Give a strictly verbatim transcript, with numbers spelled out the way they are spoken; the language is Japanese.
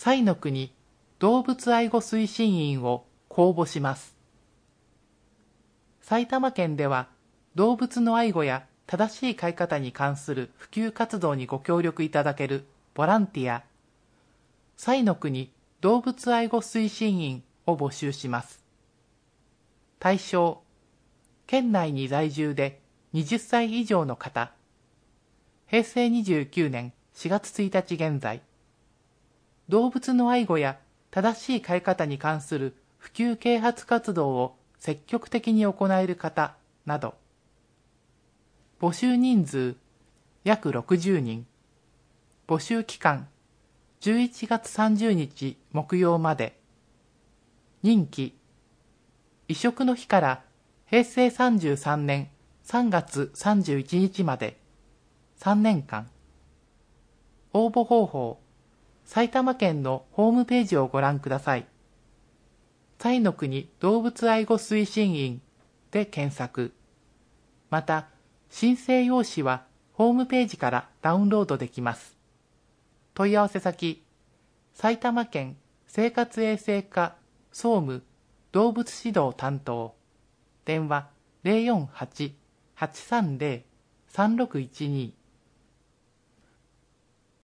彩の国動物愛護推進員を公募します。埼玉県では動物の愛護や正しい飼い方に関する普及活動にご協力いただけるボランティア、彩の国動物愛護推進員を募集します。対象、県内に在住ではたち以上の方、へいせいにじゅうきゅうねんしがつついたち現在、動物の愛護や正しい飼い方に関する普及啓発活動を積極的に行える方など。募集人数約ろくじゅうにん。募集期間じゅういちがつさんじゅうにち木曜まで。任期移植の日からへいせいさんじゅうさんねんさんがつさんじゅういちにちまでさんねんかん。応募方法、埼玉県のホームページをご覧ください。彩の国動物愛護推進員で検索。また、申請用紙はホームページからダウンロードできます。問い合わせ先、埼玉県生活衛生課総務動物指導担当、電話 ゼロよんはち はちさんゼロ さんろくいちに